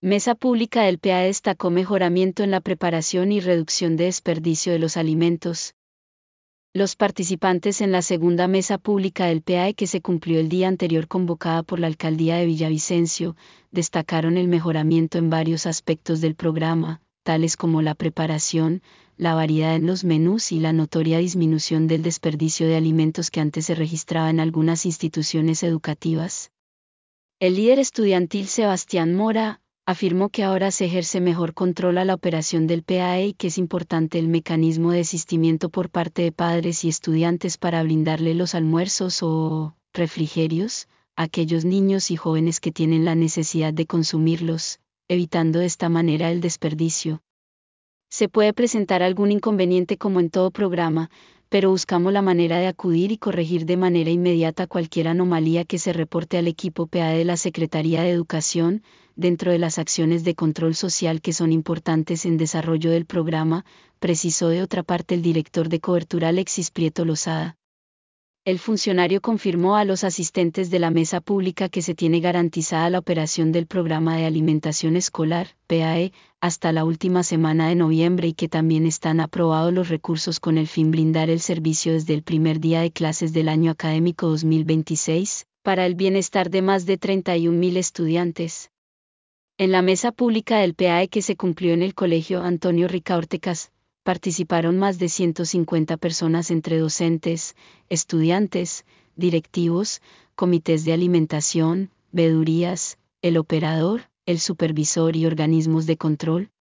Mesa pública del PAE destacó mejoramiento en la preparación y reducción de desperdicio de los alimentos. Los participantes en la segunda mesa pública del PAE que se cumplió el día anterior convocada por la alcaldía de Villavicencio, destacaron el mejoramiento en varios aspectos del programa, tales como la preparación, la variedad en los menús y la notoria disminución del desperdicio de alimentos que antes se registraba en algunas instituciones educativas. El líder estudiantil Sebastián Mora afirmó que ahora se ejerce mejor control a la operación del PAE y que es importante el mecanismo de asistimiento por parte de padres y estudiantes para brindarle los almuerzos o refrigerios a aquellos niños y jóvenes que tienen la necesidad de consumirlos, evitando de esta manera el desperdicio. Se puede presentar algún inconveniente como en todo programa, pero buscamos la manera de acudir y corregir de manera inmediata cualquier anomalía que se reporte al equipo PAE de la Secretaría de Educación, dentro de las acciones de control social que son importantes en desarrollo del programa, precisó de otra parte el director de cobertura Alexis Prieto Lozada. El funcionario confirmó a los asistentes de la mesa pública que se tiene garantizada la operación del programa de alimentación escolar, PAE, hasta la última semana de noviembre y que también están aprobados los recursos con el fin brindar el servicio desde el primer día de clases del año académico 2026, para el bienestar de más de 31.000 estudiantes. En la mesa pública del PAE que se cumplió en el Colegio Antonio Ricaurtecas, participaron más de 150 personas entre docentes, estudiantes, directivos, comités de alimentación, veedurías, el operador, el supervisor y organismos de control,